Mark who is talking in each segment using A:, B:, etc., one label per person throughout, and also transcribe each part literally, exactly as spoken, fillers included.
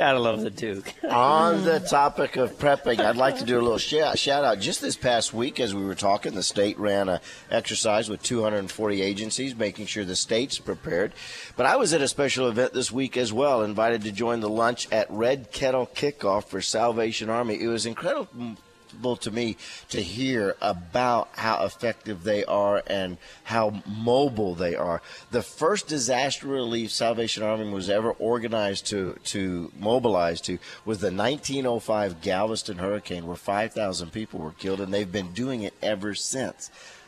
A: Gotta love the Duke.
B: On the topic of prepping, I'd like to do a little shout, shout out. Just this past week, as we were talking, the state ran an exercise with two hundred forty agencies, making sure the state's prepared. But I was at a special event this week as well, invited to join the lunch at Red Kettle Kickoff for Salvation Army. It was incredible to me to hear about how effective they are and how mobile they are. The first disaster relief Salvation Army was ever organized to to mobilize to was the nineteen oh five Galveston hurricane, where five thousand people were killed, and they've been doing it ever since.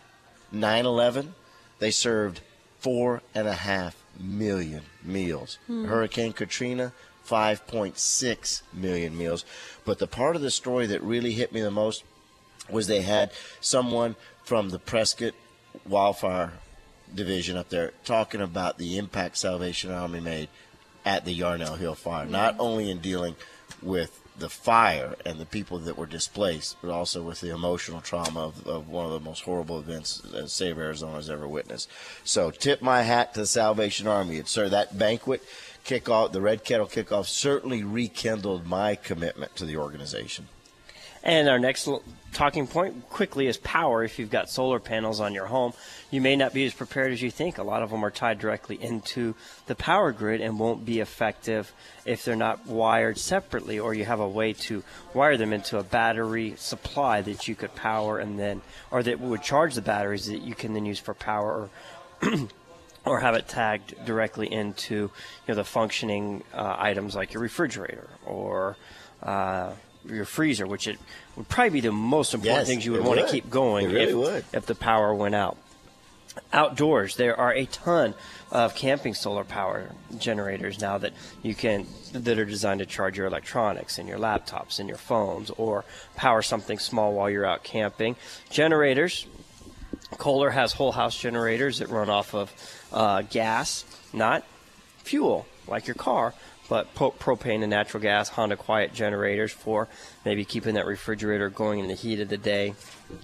B: nine eleven, they served four and a half million meals. Hmm. Hurricane Katrina, five point six million meals. But the part of the story that really hit me the most was they had someone from the Prescott Wildfire Division up there talking about the impact Salvation Army made at the Yarnell Hill fire, not only in dealing with the fire and the people that were displaced, but also with the emotional trauma of, of one of the most horrible events that Save Arizona has ever witnessed. So tip my hat to the Salvation Army. It's sir, that banquet kickoff, the Red Kettle Kickoff, certainly rekindled my commitment to the organization.
A: And our next talking point quickly is power. If you've got solar panels on your home, you may not be as prepared as you think. A lot of them are tied directly into the power grid and won't be effective if they're not wired separately, or you have a way to wire them into a battery supply that you could power and then, or that would charge the batteries that you can then use for power, or or have it tagged directly into, you know, the functioning uh, items like your refrigerator or uh, your freezer, which it would probably be the most important
B: yes,
A: things you would want
B: would.
A: to keep going
B: really
A: if,
B: would.
A: if the power went out. Outdoors, there are a ton of camping solar power generators now that you can that are designed to charge your electronics and your laptops and your phones, or power something small while you're out camping. Generators, Kohler has whole house generators that run off of uh, gas, not fuel like your car, but po- propane and natural gas. Honda Quiet generators for maybe keeping that refrigerator going in the heat of the day.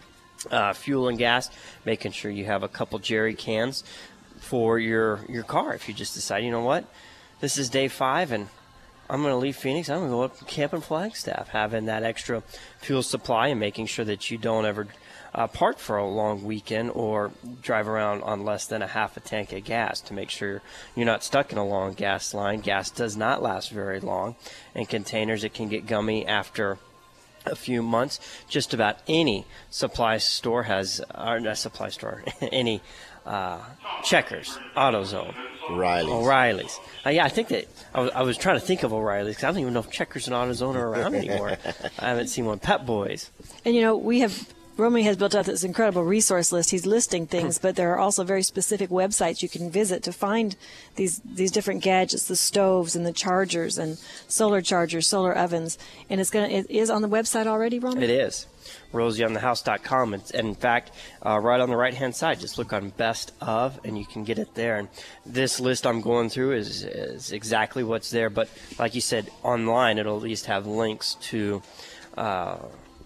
A: Uh, fuel and gas, making sure you have a couple jerry cans for your your car. If you just decide, you know what, this is day five and I'm going to leave Phoenix, I'm going to go up camp in Flagstaff, having that extra fuel supply and making sure that you don't ever uh, park for a long weekend or drive around on less than a half a tank of gas, to make sure you're not stuck in a long gas line. Gas does not last very long. In containers, it can get gummy after a few months. Just about any supply store has, or not supply store, any uh, Checkers, AutoZone,
B: O'Reilly's.
A: O'Reilly's. Uh, yeah, I think that I was, I was trying to think of O'Reilly's because I don't even know if Checkers and AutoZone are around anymore. I haven't seen one. Pep Boys.
C: And you know, we have. Romy has built out this incredible resource list. He's listing things, but there are also very specific websites you can visit to find these these different gadgets, the stoves and the chargers and solar chargers, solar ovens. And it's gonna it is on the website already, Romy?
A: It is. rosie on the house dot com. And in fact, uh, right on the right-hand side, just look on Best Of, and you can get it there. And this list I'm going through is, is exactly what's there. But like you said, online, it'll at least have links to uh,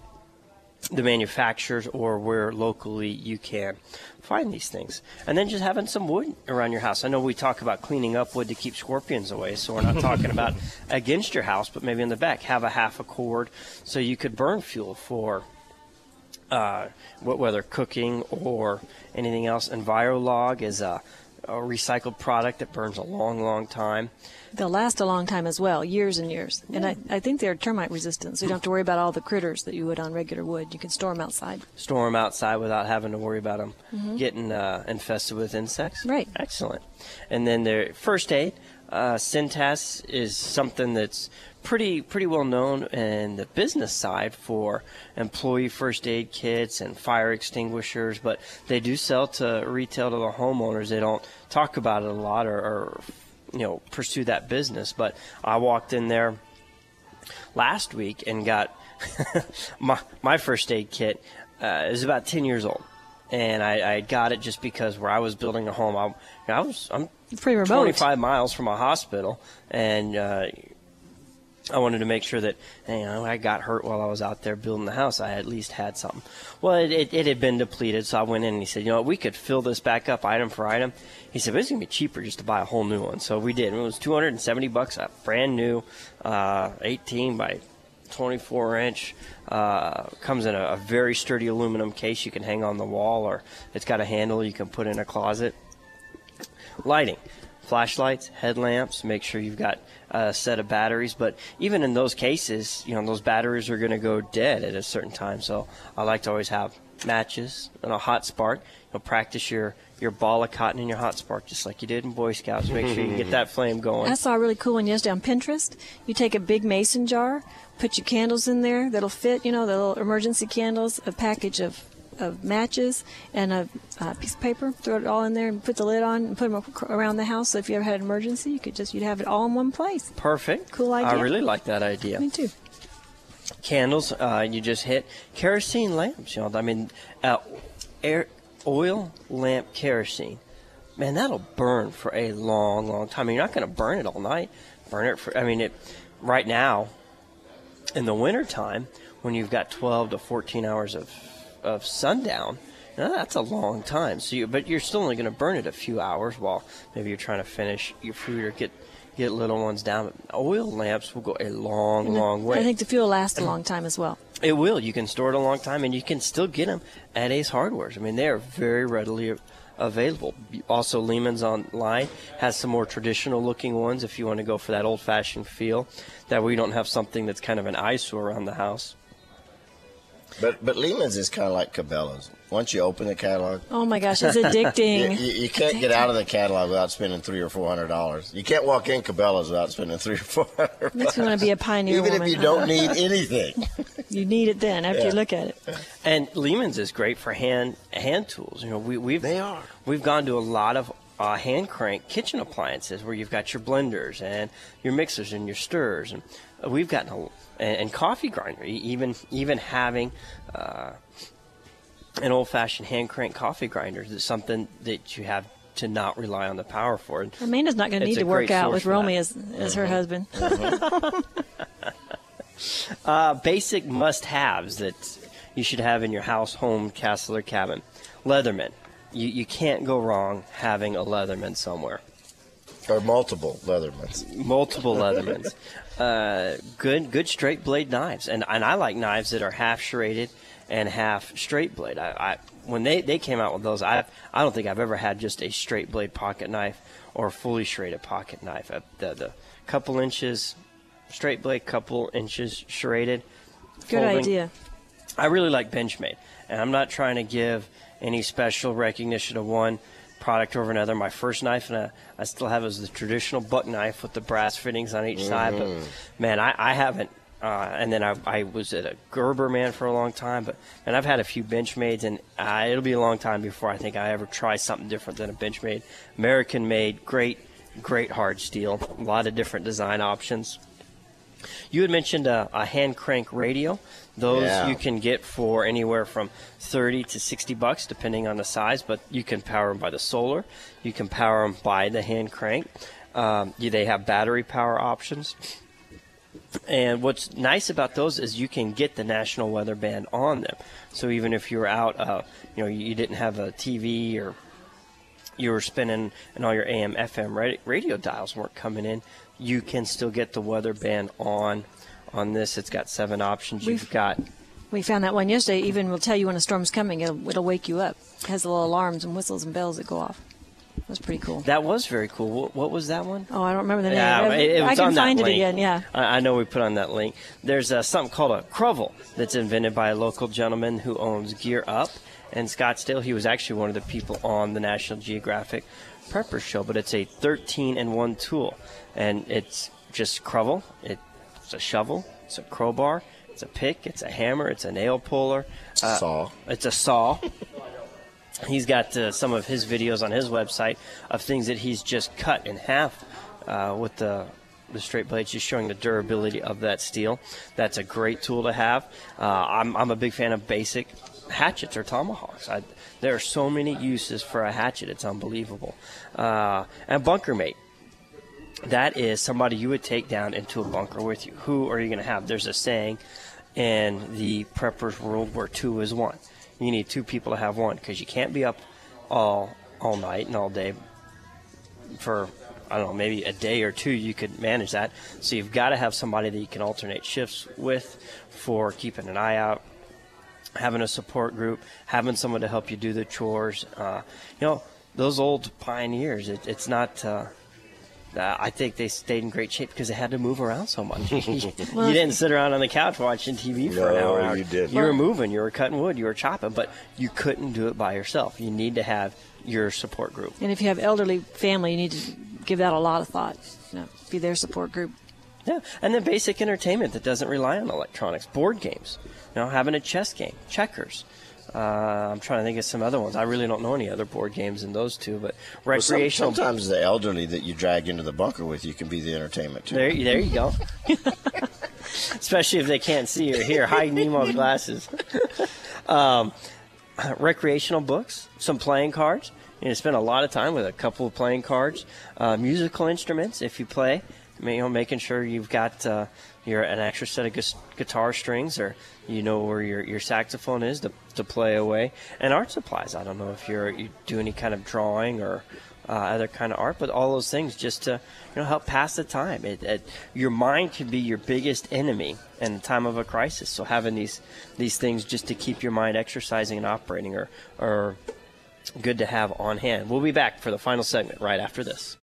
A: the manufacturers or where locally you can find these things. And then just having some wood around your house. I know we talk about cleaning up wood to keep scorpions away, so we're not talking about against your house, but maybe in the back. Have a half a cord so you could burn fuel for uh, whether cooking or anything else. Envirolog is a, a recycled product that burns a long, long time.
C: They'll last a long time as well, years and years. And I, I think they're termite resistant, so you don't have to worry about all the critters that you would on regular wood. You can store them outside.
A: Store them outside without having to worry about them
C: mm-hmm.
A: getting uh, infested with insects.
C: Right.
A: Excellent. And then their first aid, uh, Cintas is something that's pretty pretty well known in the business side for employee first aid kits and fire extinguishers, but they do sell to retail to the homeowners. They don't talk about it a lot or, or you know, pursue that business. But I walked in there last week and got my my first aid kit. Uh, is about ten years old, and I, I got it just because where I was building a home, I, I was I'm
C: pretty remote,
A: twenty-five miles from a hospital, and uh, I wanted to make sure that, you know, I got hurt while I was out there building the house. I at least had something. Well, it, it, it had been depleted, so I went in and he said, you know what, we could fill this back up item for item. He said, but it's going to be cheaper just to buy a whole new one. So we did. It was two hundred seventy bucks, a brand new uh, eighteen by twenty-four inch. Uh, comes in a, a very sturdy aluminum case you can hang on the wall, or it's got a handle you can put in a closet. Lighting. Flashlights, headlamps, make sure you've got a set of batteries. But even in those cases, you know, those batteries are going to go dead at a certain time. So I like to always have matches and a hot spark. You'll practice your, your ball of cotton and your hot spark just like you did in Boy Scouts. Make sure you get that flame going.
C: I saw a really cool one yesterday on Pinterest. You take a big mason jar, put your candles in there that'll fit, you know, the little emergency candles, a package of of matches and a uh, piece of paper, throw it all in there and put the lid on and put them around the house. So if you ever had an emergency, you could just, you'd have it all in one place.
A: Perfect.
C: Cool idea.
A: I really like that idea.
C: Me too.
A: Candles, uh, you just hit kerosene lamps. You know, I mean, uh, air, oil lamp kerosene. Man, that'll burn for a long, long time. I mean, you're not going to burn it all night. Burn it for, I mean, it right now in the wintertime when you've got twelve to fourteen hours of of sundown, you know, that's a long time. So, you, but you're still only going to burn it a few hours while maybe you're trying to finish your food or get get little ones down. But oil lamps will go a long,
C: And
A: long way.
C: I think the fuel lasts a long time as well.
A: It will. You can store it a long time, and you can still get them at Ace Hardware's. I mean, they are very readily available. Also, Lehman's Online has some more traditional-looking ones if you want to go for that old-fashioned feel. That way you don't have something that's kind of an eyesore around the house.
B: But but Lehman's is kind of like Cabela's. Once you open the catalog,
C: Oh my gosh, it's addicting.
B: you, you, you can't get out of the catalog without spending three or four hundred dollars. You can't walk in Cabela's without spending three or four hundred.
C: Makes me want to be a pioneer
B: Even
C: woman.
B: if you don't need anything.
C: You need it then after
B: Yeah.
C: you look at it.
A: And Lehman's is great for hand hand tools. You know, we, we've
B: They are.
A: We've gone to a lot of uh, hand crank kitchen appliances where you've got your blenders and your mixers and your stirrers, and uh, we've gotten a, and, and coffee grinder. E- Even even having uh, an old-fashioned hand crank coffee grinder is something that you have to not rely on the power for. And
C: Amanda's not going to
A: it's
C: need
A: a
C: to work
A: great
C: out
A: source
C: with
A: for
C: Romy
A: that.
C: as as her husband.
A: Uh, basic must-haves that you should have in your house, home, castle, or cabin. Leatherman. You, you can't go wrong having a Leatherman somewhere.
B: Or multiple Leathermans.
A: Multiple Leathermans. Uh, good good straight blade knives. And and I like knives that are half serrated and half straight blade. I, I when they, they came out with those, I I don't think I've ever had just a straight blade pocket knife or a fully serrated pocket knife. Uh, the, the couple inches straight blade, couple inches serrated.
C: Good
A: folding.
C: idea.
A: I really like Benchmade, and I'm not trying to give any special recognition of one product over another. My first knife, and I still have, is the traditional buck knife with the brass fittings on each mm-hmm. side. But man, I, I haven't. Uh, and then I, I was at a Gerber man for a long time, but and I've had a few Benchmades, and uh, it'll be a long time before I think I ever try something different than a Benchmade. American made, great, great hard steel, a lot of different design options. You had mentioned a, a hand crank radio. Those
B: Yeah.
A: you can get for anywhere from thirty to sixty bucks, depending on the size. But you can power them by the solar. You can power them by the hand crank. Um, you, they have battery power options. And what's nice about those is you can get the National Weather Band on them. So even if you're out, uh, you know, you didn't have a T V or you were spinning and all your A M, F M radio dials weren't coming in, you can still get the weather band on on this. It's got seven options. You've
C: We've-
A: got
C: We found that one yesterday. Even will tell you when a storm's coming. It'll, it'll wake you up. It has little alarms and whistles and bells that go off. That's pretty cool.
A: that was very cool. What, what was that one?
C: Oh, I don't remember the name.
A: Yeah,
C: I,
A: it, it was
C: I can
A: on that
C: find it
A: link.
C: again. Yeah.
A: I, I know we put on that link. There's uh, something called a Crovel that's invented by a local gentleman who owns Gear Up in Scottsdale. He was actually one of the people on the National Geographic Prepper Show, but it's a thirteen in one tool, and it's just Crovel. It, it's a shovel. It's a crowbar. It's a pick. It's a hammer. It's a nail puller. Uh,
B: Saw.
A: It's a saw. He's got uh, some of his videos on his website of things that he's just cut in half uh, with the the straight blades, just showing the durability of that steel. That's a great tool to have. Uh, I'm, I'm a big fan of basic hatchets or tomahawks. I, there are so many uses for a hatchet. It's unbelievable. Uh, and Bunker Mate. that is somebody you would take down into a bunker with you. Who are you going to have? There's a saying in the preppers world where two is one. You need two people to have one because you can't be up all all night and all day for, I don't know, maybe a day or two. You could manage that. So you've got to have somebody that you can alternate shifts with for keeping an eye out, having a support group, having someone to help you do the chores. Uh, you know, those old pioneers, it, it's not... Uh, Uh, I think they stayed in great shape because they had to move around so much.
C: Well,
A: you didn't sit around on the couch watching T V for an
B: No,
A: hour. hour.
B: you didn't.
A: You were moving, you were cutting wood, you were chopping, but you couldn't do it by yourself. You need to have your support group.
C: And if you have elderly family, you need to give that a lot of thought. You know, be their support group.
A: Yeah, and then basic entertainment that doesn't rely on electronics, board games, you know, having a chess game, checkers. Uh, I'm trying to think of some other ones. I really don't know any other board games in those two, but
B: Well, some-
A: recreational.
B: sometimes the elderly that you drag into the bunker with you can be the entertainment too.
A: There, there you go. Especially if they can't see or hear. Hide Nemo's glasses. um, recreational books, some playing cards. You know, spend a lot of time with a couple of playing cards. Uh, musical instruments, if you play. You know, making sure you've got uh, your an extra set of gu- guitar strings, or you know where your, your saxophone is to, to play away. And art supplies. I don't know if you're you do any kind of drawing or uh, other kind of art, but all those things just to you know help pass the time. It, it, your mind can be your biggest enemy in the time of a crisis. So having these these things just to keep your mind exercising and operating are are good to have on hand. We'll be back for the final segment right after this.